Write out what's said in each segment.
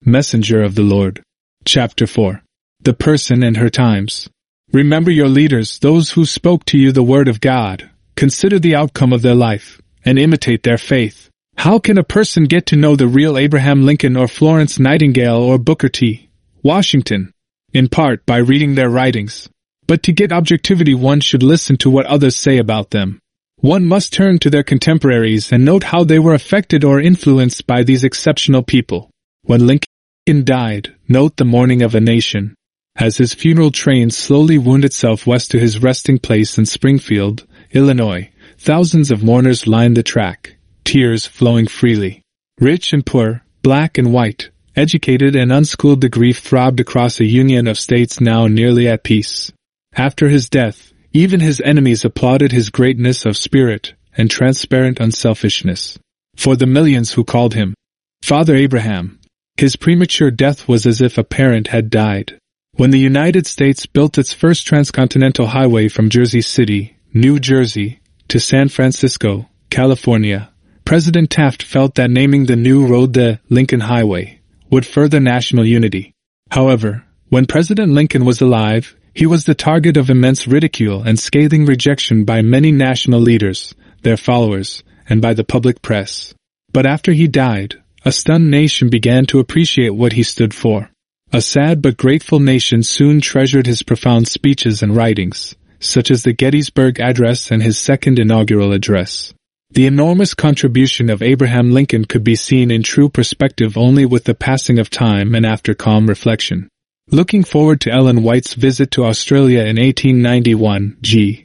Messenger of the Lord. Chapter 4. The Person and Her Times. Remember your leaders, those who spoke to you the word of God. Consider the outcome of their life, and imitate their faith. How can a person get to know the real Abraham Lincoln or Florence Nightingale or Booker T. Washington? In part by reading their writings. But to get objectivity, one should listen to what others say about them. One must turn to their contemporaries and note how they were affected or influenced by these exceptional people. When Lincoln died, note the mourning of a nation. As his funeral train slowly wound itself west to his resting place in Springfield, Illinois, thousands of mourners lined the track, tears flowing freely. Rich and poor, black and white, educated and unschooled, the grief throbbed across a union of states now nearly at peace. After his death, even his enemies applauded his greatness of spirit and transparent unselfishness. For the millions who called him Father Abraham, his premature death was as if a parent had died. When the United States built its first transcontinental highway from Jersey City, New Jersey, to San Francisco, California, President Taft felt that naming the new road the Lincoln Highway would further national unity. However, when President Lincoln was alive, he was the target of immense ridicule and scathing rejection by many national leaders, their followers, and by the public press. But after he died, a stunned nation began to appreciate what he stood for. A sad but grateful nation soon treasured his profound speeches and writings, such as the Gettysburg Address and his second inaugural address. The enormous contribution of Abraham Lincoln could be seen in true perspective only with the passing of time and after calm reflection. Looking forward to Ellen White's visit to Australia in 1891,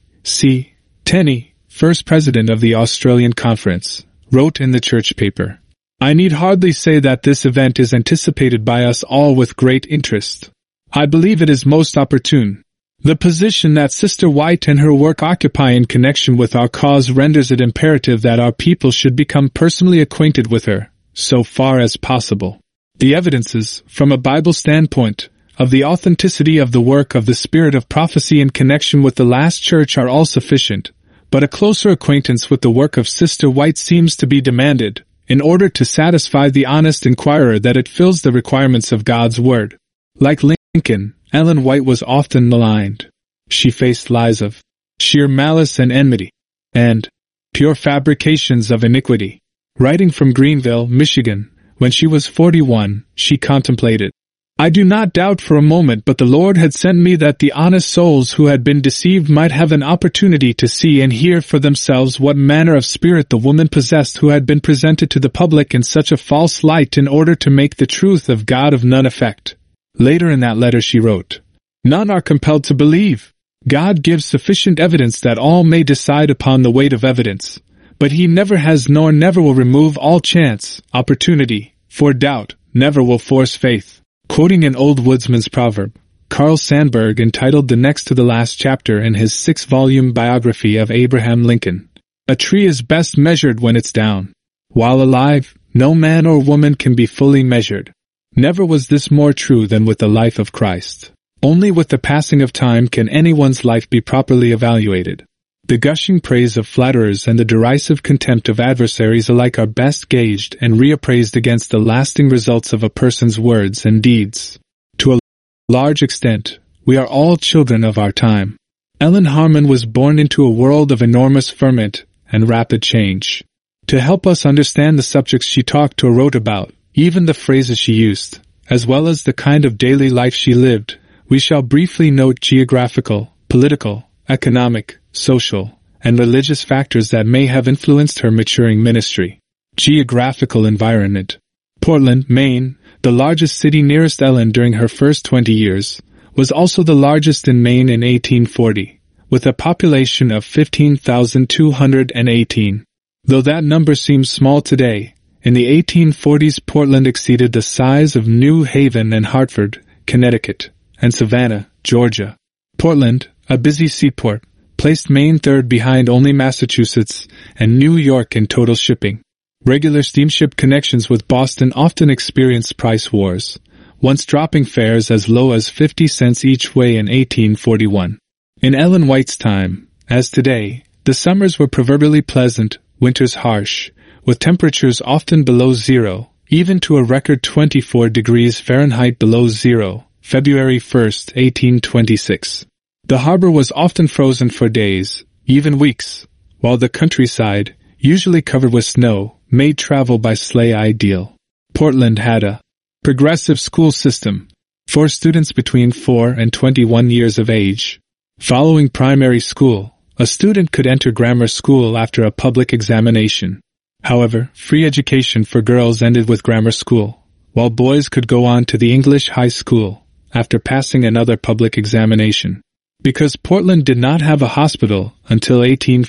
G.C. Tenney, first president of the Australian Conference, wrote in the church paper, "I need hardly say that this event is anticipated by us all with great interest. I believe it is most opportune. The position that Sister White and her work occupy in connection with our cause renders it imperative that our people should become personally acquainted with her, so far as possible. The evidences, from a Bible standpoint, of the authenticity of the work of the Spirit of prophecy in connection with the last church are all sufficient, but a closer acquaintance with the work of Sister White seems to be demanded, in order to satisfy the honest inquirer that it fills the requirements of God's Word." Like Lincoln, Ellen White was often maligned. She faced lies of sheer malice and enmity, and pure fabrications of iniquity. Writing from Greenville, Michigan, when she was 41, she contemplated, "I do not doubt for a moment but the Lord had sent me that the honest souls who had been deceived might have an opportunity to see and hear for themselves what manner of spirit the woman possessed who had been presented to the public in such a false light in order to make the truth of God of none effect." Later in that letter she wrote, "None are compelled to believe. God gives sufficient evidence that all may decide upon the weight of evidence, but He never has nor never will remove all chance, opportunity, for doubt never will force faith." Quoting an old woodsman's proverb, Carl Sandburg entitled the next to the last chapter in his 6-volume biography of Abraham Lincoln, "A tree is best measured when it's down. While alive, no man or woman can be fully measured." Never was this more true than with the life of Christ. Only with the passing of time can anyone's life be properly evaluated. The gushing praise of flatterers and the derisive contempt of adversaries alike are best gauged and reappraised against the lasting results of a person's words and deeds. To a large extent, we are all children of our time. Ellen Harmon was born into a world of enormous ferment and rapid change. To help us understand the subjects she talked or wrote about, even the phrases she used, as well as the kind of daily life she lived, we shall briefly note geographical, political, economic, social, and religious factors that may have influenced her maturing ministry. Geographical environment. Portland, Maine, the largest city nearest Ellen during her first 20 years, was also the largest in Maine in 1840, with a population of 15,218. Though that number seems small today, in the 1840s Portland exceeded the size of New Haven and Hartford, Connecticut, and Savannah, Georgia. Portland, a busy seaport, placed Maine third behind only Massachusetts and New York in total shipping. Regular steamship connections with Boston often experienced price wars, once dropping fares as low as 50 cents each way in 1841. In Ellen White's time, as today, the summers were proverbially pleasant, winters harsh, with temperatures often below zero, even to a record 24 degrees Fahrenheit below zero, February 1, 1826. The harbor was often frozen for days, even weeks, while the countryside, usually covered with snow, made travel by sleigh ideal. Portland had a progressive school system for students between 4 and 21 years of age. Following primary school, a student could enter grammar school after a public examination. However, free education for girls ended with grammar school, while boys could go on to the English high school after passing another public examination. Because Portland did not have a hospital until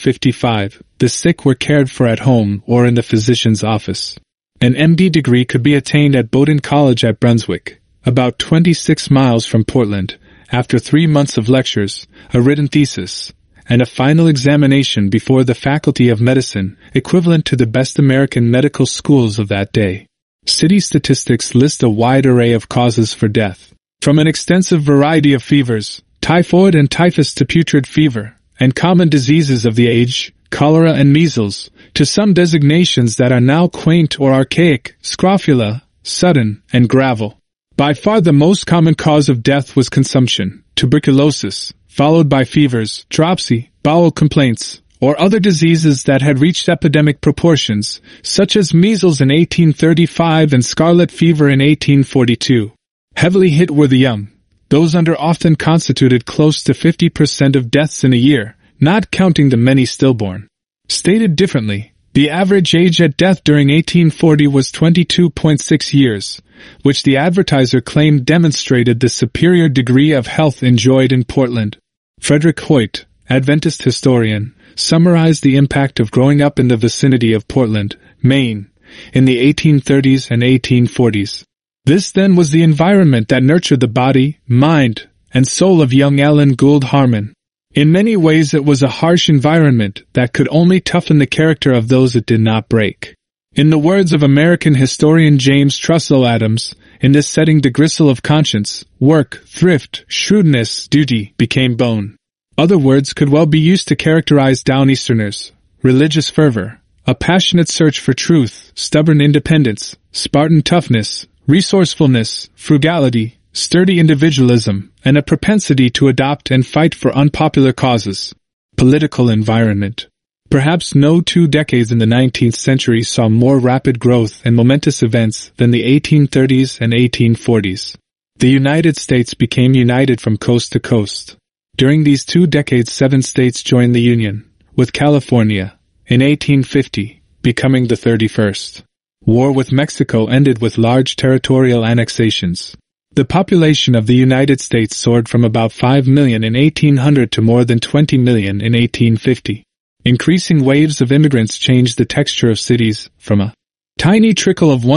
1855, the sick were cared for at home or in the physician's office. An MD degree could be attained at Bowdoin College at Brunswick, about 26 miles from Portland, after 3 months of lectures, a written thesis, and a final examination before the Faculty of Medicine, equivalent to the best American medical schools of that day. City statistics list a wide array of causes for death, from an extensive variety of fevers, typhoid and typhus to putrid fever, and common diseases of the age, cholera and measles, to some designations that are now quaint or archaic, scrofula, sudden, and gravel. By far the most common cause of death was consumption, tuberculosis, followed by fevers, dropsy, bowel complaints, or other diseases that had reached epidemic proportions, such as measles in 1835 and scarlet fever in 1842. Heavily hit were the young. Those under often constituted close to 50% of deaths in a year, not counting the many stillborn. Stated differently, the average age at death during 1840 was 22.6 years, which the advertiser claimed demonstrated the superior degree of health enjoyed in Portland. Frederick Hoyt, Adventist historian, summarized the impact of growing up in the vicinity of Portland, Maine, in the 1830s and 1840s. This then was the environment that nurtured the body, mind, and soul of young Ellen Gould Harmon. In many ways it was a harsh environment that could only toughen the character of those it did not break. In the words of American historian James Trussell Adams, in this setting the gristle of conscience, work, thrift, shrewdness, duty became bone. Other words could well be used to characterize Downeasterners: religious fervor, a passionate search for truth, stubborn independence, Spartan toughness, resourcefulness, frugality, sturdy individualism, and a propensity to adopt and fight for unpopular causes. Political environment. Perhaps no 2 decades in the 19th century saw more rapid growth and momentous events than the 1830s and 1840s. The United States became united from coast to coast. During these 2 decades 7 states joined the Union, with California, in 1850, becoming the 31st. War with Mexico ended with large territorial annexations. The population of the United States soared from about 5 million in 1800 to more than 20 million in 1850. Increasing waves of immigrants changed the texture of cities, from a tiny trickle of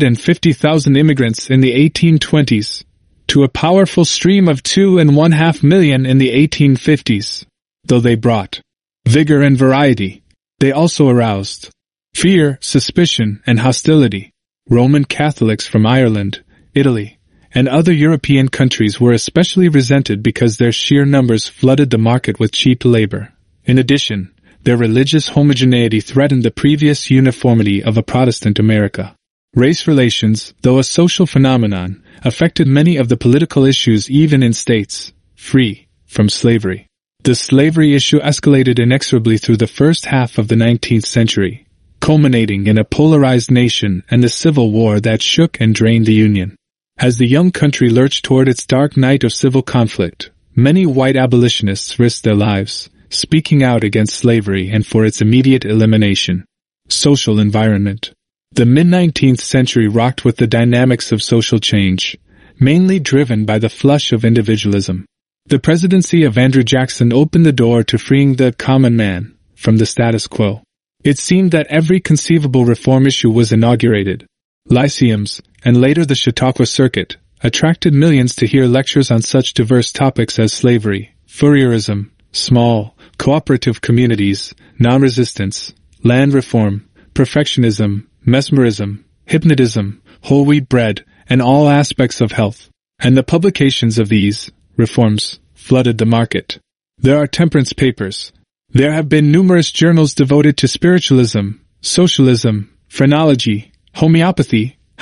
150,000 immigrants in the 1820s to a powerful stream of 2.5 million in the 1850s. Though they brought vigor and variety, they also aroused fear, suspicion, and hostility. Roman Catholics from Ireland, Italy, and other European countries were especially resented because their sheer numbers flooded the market with cheap labor. In addition, their religious homogeneity threatened the previous uniformity of a Protestant America. Race relations, though a social phenomenon, affected many of the political issues even in states free from slavery. The slavery issue escalated inexorably through the first half of the 19th century, culminating in a polarized nation and a civil war that shook and drained the Union. As the young country lurched toward its dark night of civil conflict, many white abolitionists risked their lives, speaking out against slavery and for its immediate elimination. Social environment. The mid-19th century rocked with the dynamics of social change, mainly driven by the flush of individualism. The presidency of Andrew Jackson opened the door to freeing the common man from the status quo. It seemed that every conceivable reform issue was inaugurated. Lyceums, and later the Chautauqua Circuit, attracted millions to hear lectures on such diverse topics as slavery, Fourierism, small, cooperative communities, non-resistance, land reform, perfectionism, mesmerism, hypnotism, whole wheat bread, and all aspects of health. And the publications of these reforms flooded the market. There are temperance papers. There have been numerous journals devoted to spiritualism, socialism, phrenology, homeopathy,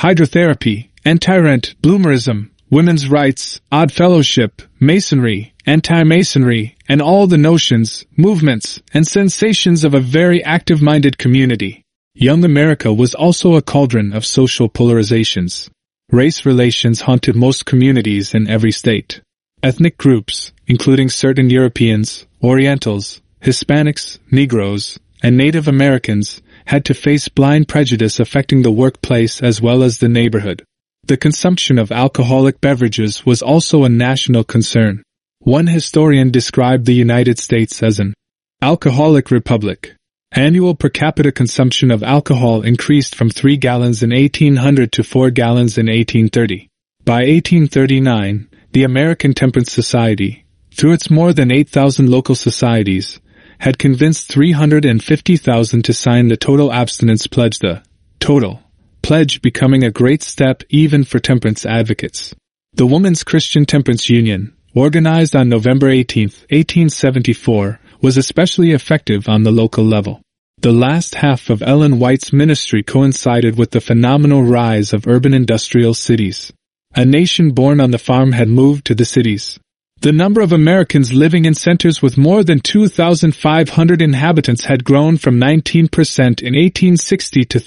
hydrotherapy, anti-rent, bloomerism, women's rights, odd fellowship, masonry, anti-masonry, and all the notions, movements, and sensations of a very active-minded community. Young America was also a cauldron of social polarizations. Race relations haunted most communities in every state. Ethnic groups, including certain Europeans, Orientals, Hispanics, Negroes, and Native Americans, had to face blind prejudice affecting the workplace as well as the neighborhood. The consumption of alcoholic beverages was also a national concern. One historian described the United States as an alcoholic republic. Annual per capita consumption of alcohol increased from 3 gallons in 1800 to 4 gallons in 1830. By 1839, the American Temperance Society, through its more than 8,000 local societies, had convinced 350,000 to sign the Total Abstinence Pledge, the Total Pledge becoming a great step even for temperance advocates. The Women's Christian Temperance Union, organized on November 18, 1874, was especially effective on the local level. The last half of Ellen White's ministry coincided with the phenomenal rise of urban industrial cities. A nation born on the farm had moved to the cities. The number of Americans living in centers with more than 2,500 inhabitants had grown from 19% in 1860 to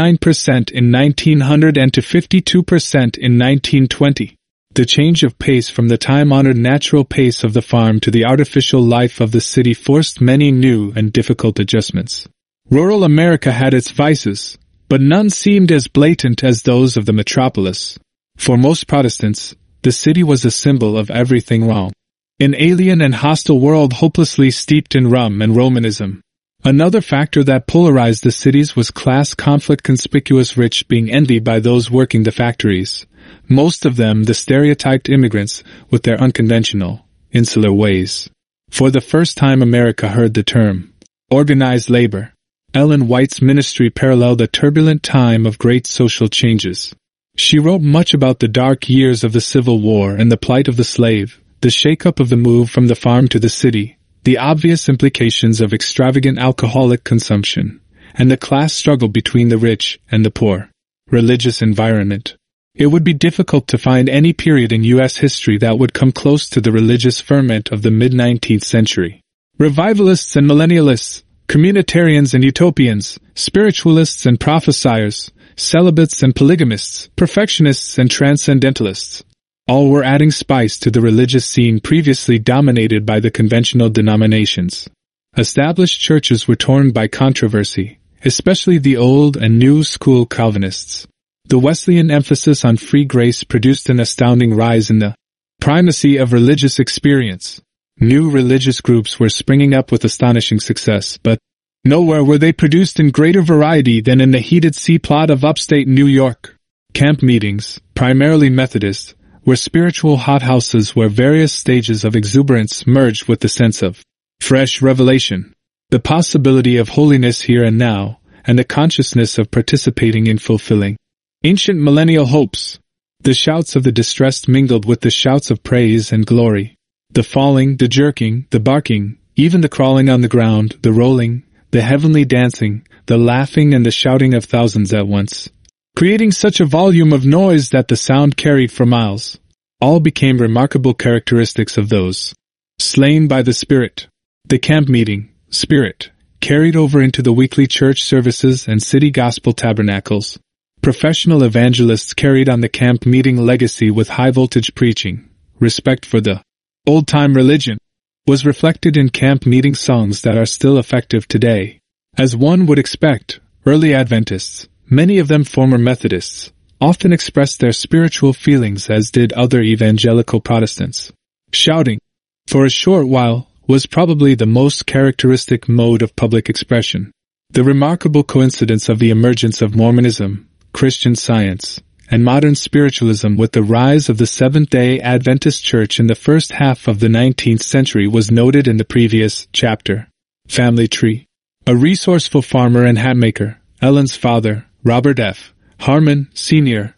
39% in 1900 and to 52% in 1920. The change of pace from the time-honored natural pace of the farm to the artificial life of the city forced many new and difficult adjustments. Rural America had its vices, but none seemed as blatant as those of the metropolis. For most Protestants, the city was a symbol of everything wrong. An alien and hostile world hopelessly steeped in rum and Romanism. Another factor that polarized the cities was class conflict, conspicuous rich being envied by those working the factories. Most of them the stereotyped immigrants with their unconventional, insular ways. For the first time America heard the term organized labor. Ellen White's ministry paralleled a turbulent time of great social changes. She wrote much about the dark years of the Civil War and the plight of the slave, the shake-up of the move from the farm to the city, the obvious implications of extravagant alcoholic consumption, and the class struggle between the rich and the poor. Religious environment. It would be difficult to find any period in U.S. history that would come close to the religious ferment of the mid-19th century. Revivalists and millennialists, communitarians and utopians, spiritualists and prophesiers, celibates and polygamists, perfectionists and transcendentalists. All were adding spice to the religious scene previously dominated by the conventional denominations. Established churches were torn by controversy, especially the old and new school Calvinists. The Wesleyan emphasis on free grace produced an astounding rise in the primacy of religious experience. New religious groups were springing up with astonishing success, but nowhere were they produced in greater variety than in the heated C-plot of upstate New York. Camp meetings, primarily Methodist, were spiritual hothouses where various stages of exuberance merged with the sense of fresh revelation, the possibility of holiness here and now, and the consciousness of participating in fulfilling ancient millennial hopes. The shouts of the distressed mingled with the shouts of praise and glory. The falling, the jerking, the barking, even the crawling on the ground, the rolling, the heavenly dancing, the laughing and the shouting of thousands at once, creating such a volume of noise that the sound carried for miles, all became remarkable characteristics of those slain by the Spirit. The camp meeting, Spirit, carried over into the weekly church services and city gospel tabernacles. Professional evangelists carried on the camp meeting legacy with high-voltage preaching. Respect for the old-time religion was reflected in camp meeting songs that are still effective today. As one would expect, early Adventists, many of them former Methodists, often expressed their spiritual feelings as did other evangelical Protestants. Shouting, for a short while, was probably the most characteristic mode of public expression. The remarkable coincidence of the emergence of Mormonism, Christian Science, and modern spiritualism with the rise of the Seventh-day Adventist Church in the first half of the 19th century was noted in the previous chapter. Family tree. A resourceful farmer and hatmaker, Ellen's father, Robert F. Harmon, Sr.,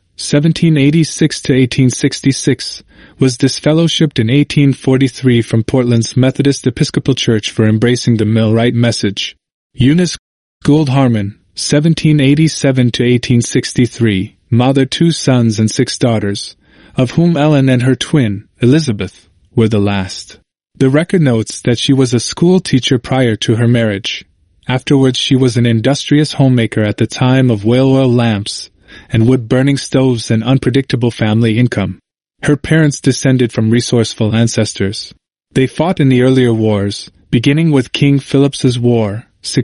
1786 to 1866, was disfellowshipped in 1843 from Portland's Methodist Episcopal Church for embracing the Millwright message. Eunice Gould Harmon, 1787 to 1863, mothered 2 sons and 6 daughters, of whom Ellen and her twin, Elizabeth, were the last. The record notes that she was a school teacher prior to her marriage. Afterwards she was an industrious homemaker at the time of whale oil lamps and wood-burning stoves and unpredictable family income. Her parents descended from resourceful ancestors. They fought in the earlier wars, beginning with King Philip's War,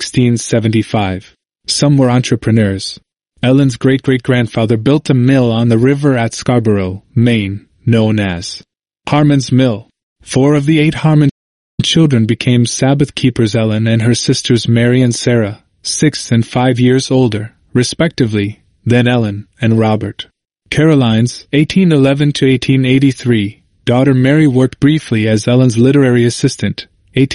1675. Some were entrepreneurs. Ellen's great-great-grandfather built a mill on the river at Scarborough, Maine, known as Harmon's Mill. 4 of the 8 Harmon children became Sabbath keepers. Ellen and her sisters Mary and Sarah, 6 and 5 years older, respectively, than Ellen and Robert. Caroline's 1811 to 1883 daughter Mary worked briefly as Ellen's literary assistant,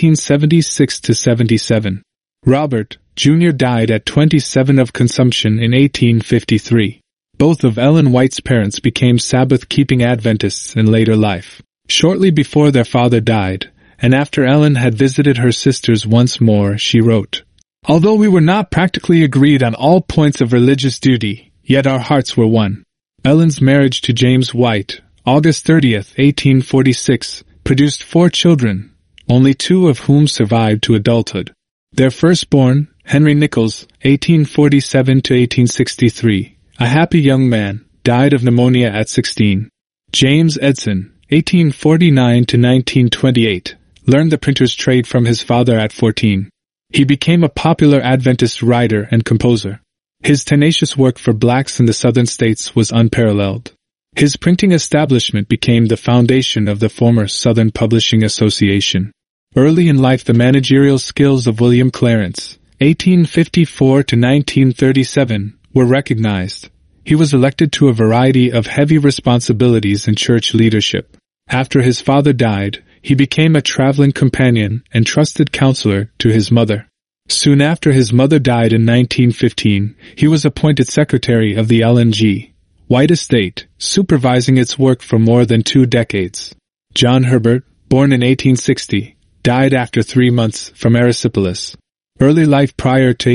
1876 to 77. Robert, Jr. died at 27 of consumption in 1853. Both of Ellen White's parents became Sabbath-keeping Adventists in later life. Shortly before their father died, and after Ellen had visited her sisters once more, she wrote, "Although we were not practically agreed on all points of religious duty, yet our hearts were one." Ellen's marriage to James White, August 30, 1846, produced 4 children, only 2 of whom survived to adulthood. Their firstborn, Henry Nichols, 1847 to 1863, a happy young man, died of pneumonia at 16. James Edson, 1849 to 1928, learned the printer's trade from his father at 14. He became a popular Adventist writer and composer. His tenacious work for blacks in the southern states was unparalleled. His printing establishment became the foundation of the former Southern Publishing Association. Early in life, the managerial skills of William Clarence, 1854 to 1937, were recognized. He was elected to a variety of heavy responsibilities in church leadership. After his father died, he became a traveling companion and trusted counselor to his mother. Soon after his mother died in 1915, he was appointed secretary of the Ellen G. White Estate, supervising its work for more than 2 decades. John Herbert, born in 1860, died after 3 months from erysipelas. Early life prior to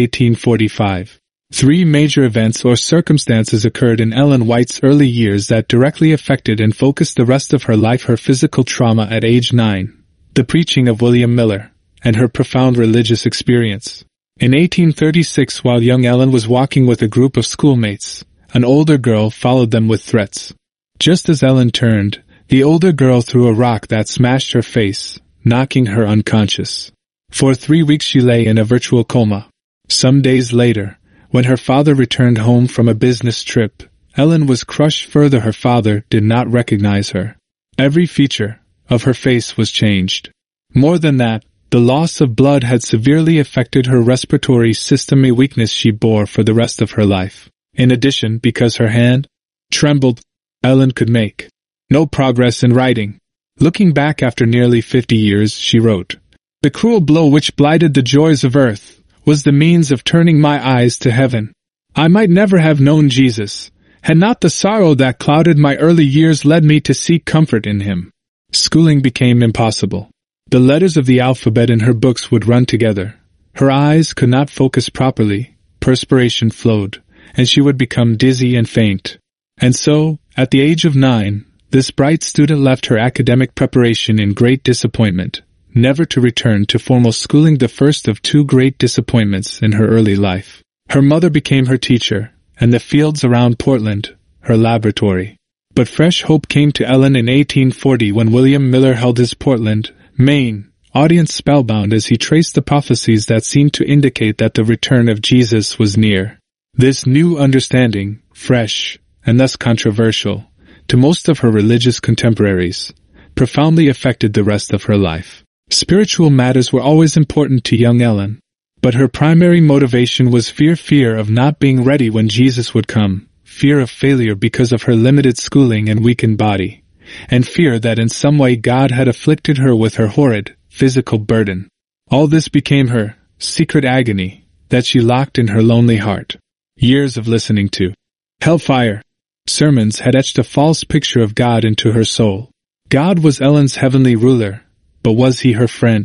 1845. 3 major events or circumstances occurred in Ellen White's early years that directly affected and focused the rest of her life: her physical trauma at age 9, the preaching of William Miller, and her profound religious experience. In 1836, while young Ellen was walking with a group of schoolmates, an older girl followed them with threats. Just as Ellen turned, the older girl threw a rock that smashed her face, knocking her unconscious. For 3 weeks she lay in a virtual coma. Some days later, when her father returned home from a business trip, Ellen was crushed further. Her father did not recognize her. Every feature of her face was changed. More than that, the loss of blood had severely affected her respiratory system, a weakness she bore for the rest of her life. In addition, because her hand trembled, Ellen could make no progress in writing. Looking back after nearly 50 years, she wrote, "The cruel blow which blighted the joys of earth was the means of turning my eyes to heaven. I might never have known Jesus, had not the sorrow that clouded my early years led me to seek comfort in him." Schooling became impossible. The letters of the alphabet in her books would run together. Her eyes could not focus properly, perspiration flowed, and she would become dizzy and faint. And so, at the age of 9, this bright student left her academic preparation in great disappointment, never to return to formal schooling, the first of 2 great disappointments in her early life. Her mother became her teacher, and the fields around Portland, her laboratory. But fresh hope came to Ellen in 1840 when William Miller held his Portland, Maine, audience spellbound as he traced the prophecies that seemed to indicate that the return of Jesus was near. This new understanding, fresh, and thus controversial, to most of her religious contemporaries, profoundly affected the rest of her life. Spiritual matters were always important to young Ellen, but her primary motivation was fear of not being ready when Jesus would come, fear of failure because of her limited schooling and weakened body, and fear that in some way God had afflicted her with her horrid, physical burden. All this became her secret agony that she locked in her lonely heart. Years of listening to hellfire sermons had etched a false picture of God into her soul. God was Ellen's heavenly ruler, but was he her friend?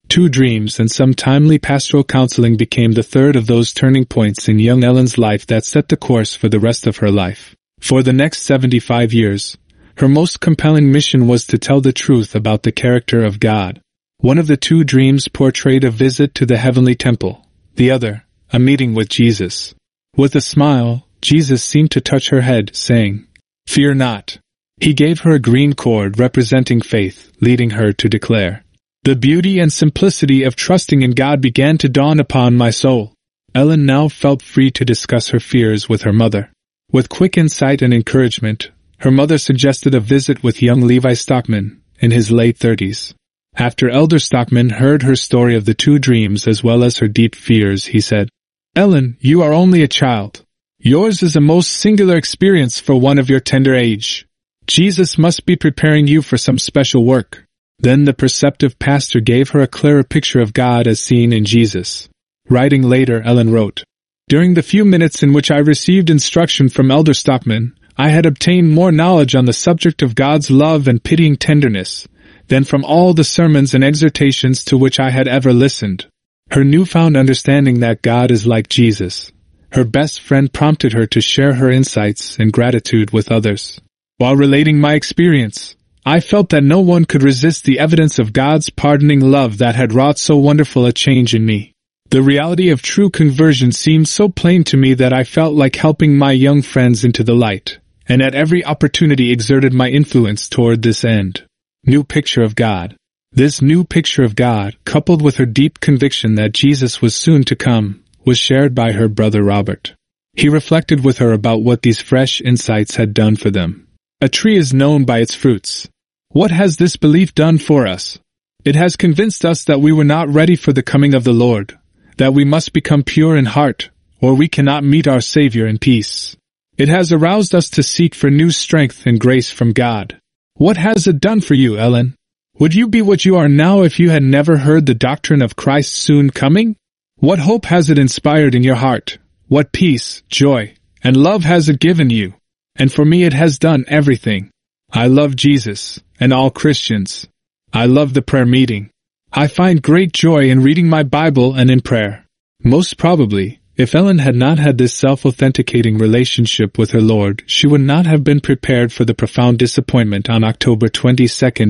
2 dreams and some timely pastoral counseling became the third of those turning points in young Ellen's life that set the course for the rest of her life. For the next 75 years, her most compelling mission was to tell the truth about the character of God. One of the 2 dreams portrayed a visit to the heavenly temple, the other, a meeting with Jesus. With a smile, Jesus seemed to touch her head, saying, "Fear not." He gave her a green cord representing faith, leading her to declare, "The beauty and simplicity of trusting in God began to dawn upon my soul." Ellen now felt free to discuss her fears with her mother. With quick insight and encouragement, her mother suggested a visit with young Levi Stockman, in his late 30s. After Elder Stockman heard her story of the 2 dreams as well as her deep fears, he said, "Ellen, you are only a child. Yours is a most singular experience for one of your tender age. Jesus must be preparing you for some special work." Then the perceptive pastor gave her a clearer picture of God as seen in Jesus. Writing later, Ellen wrote, "During the few minutes in which I received instruction from Elder Stockman, I had obtained more knowledge on the subject of God's love and pitying tenderness than from all the sermons and exhortations to which I had ever listened." Her newfound understanding that God is like Jesus, her best friend, prompted her to share her insights and gratitude with others. "While relating my experience, I felt that no one could resist the evidence of God's pardoning love that had wrought so wonderful a change in me. The reality of true conversion seemed so plain to me that I felt like helping my young friends into the light, and at every opportunity exerted my influence toward this end." New picture of God. This new picture of God, coupled with her deep conviction that Jesus was soon to come, was shared by her brother Robert. He reflected with her about what these fresh insights had done for them. "A tree is known by its fruits. What has this belief done for us? It has convinced us that we were not ready for the coming of the Lord, that we must become pure in heart, or we cannot meet our Savior in peace. It has aroused us to seek for new strength and grace from God. What has it done for you, Ellen? Would you be what you are now if you had never heard the doctrine of Christ's soon coming? What hope has it inspired in your heart? What peace, joy, and love has it given you? And for me it has done everything. I love Jesus, and all Christians. I love the prayer meeting. I find great joy in reading my Bible and in prayer." Most probably, if Ellen had not had this self-authenticating relationship with her Lord, she would not have been prepared for the profound disappointment on October 22,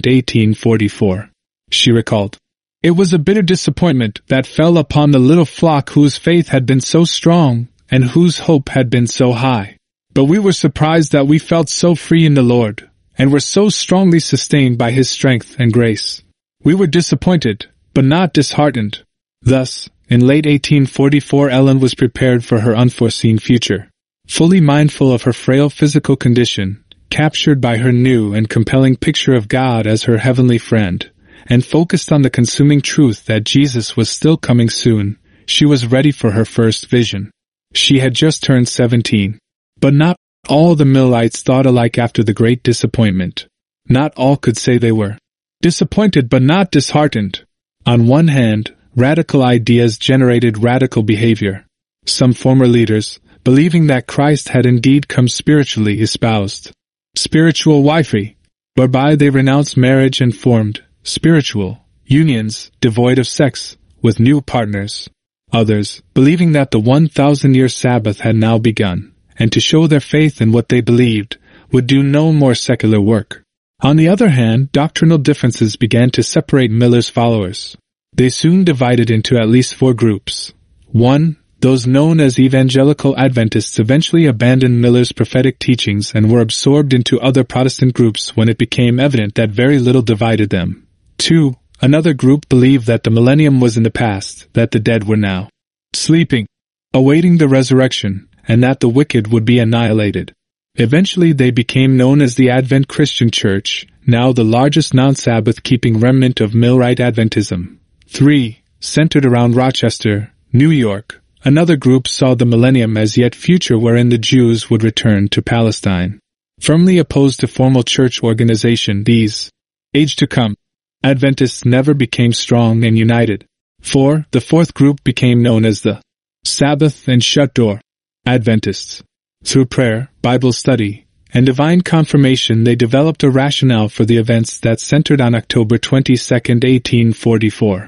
1844. She recalled, "It was a bitter disappointment that fell upon the little flock whose faith had been so strong and whose hope had been so high. But we were surprised that we felt so free in the Lord, and were so strongly sustained by His strength and grace. We were disappointed, but not disheartened." Thus, in late 1844, Ellen was prepared for her unforeseen future. Fully mindful of her frail physical condition, captured by her new and compelling picture of God as her heavenly friend, and focused on the consuming truth that Jesus was still coming soon, she was ready for her first vision. She had just turned 17. But not all the Millites thought alike after the great disappointment. Not all could say they were disappointed but not disheartened. On one hand, radical ideas generated radical behavior. Some former leaders, believing that Christ had indeed come spiritually, espoused spiritual wifery, whereby they renounced marriage and formed spiritual unions devoid of sex with new partners. Others, believing that the 1,000-year Sabbath had now begun, and to show their faith in what they believed, would do no more secular work. On the other hand, doctrinal differences began to separate Miller's followers. They soon divided into at least 4 groups. 1. Those known as Evangelical Adventists eventually abandoned Miller's prophetic teachings and were absorbed into other Protestant groups when it became evident that very little divided them. 2. Another group believed that the millennium was in the past, that the dead were now sleeping, awaiting the resurrection, and that the wicked would be annihilated. Eventually they became known as the Advent Christian Church, now the largest non-Sabbath-keeping remnant of Millerite Adventism. 3. Centered around Rochester, New York, another group saw the millennium as yet future wherein the Jews would return to Palestine. Firmly opposed to formal church organization, these age to come Adventists never became strong and united. 4. The fourth group became known as the Sabbath and Shut-Door Adventists. Through prayer, Bible study, and divine confirmation they developed a rationale for the events that centered on October 22, 1844.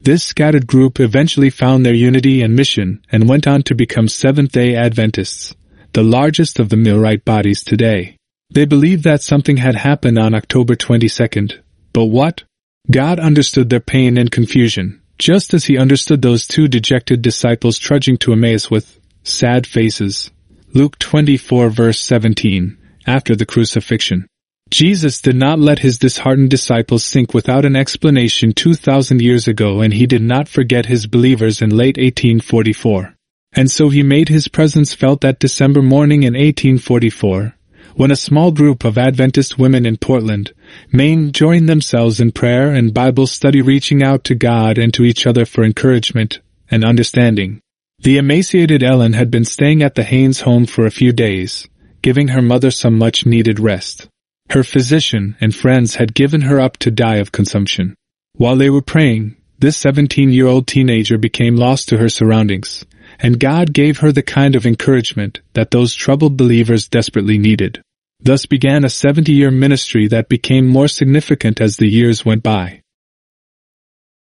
This scattered group eventually found their unity and mission and went on to become Seventh-day Adventists, the largest of the Millerite bodies today. They believed that something had happened on October 22nd, but what? God understood their pain and confusion, just as he understood those two dejected disciples trudging to Emmaus with sad faces. Luke 24 verse 17, after the crucifixion. Jesus did not let his disheartened disciples sink without an explanation 2,000 years ago, and he did not forget his believers in late 1844. And so he made his presence felt that December morning in 1844, when a small group of Adventist women in Portland, Maine joined themselves in prayer and Bible study, reaching out to God and to each other for encouragement and understanding. The emaciated Ellen had been staying at the Haynes home for a few days, giving her mother some much-needed rest. Her physician and friends had given her up to die of consumption. While they were praying, this 17-year-old teenager became lost to her surroundings, and God gave her the kind of encouragement that those troubled believers desperately needed. Thus began a 70-year ministry that became more significant as the years went by.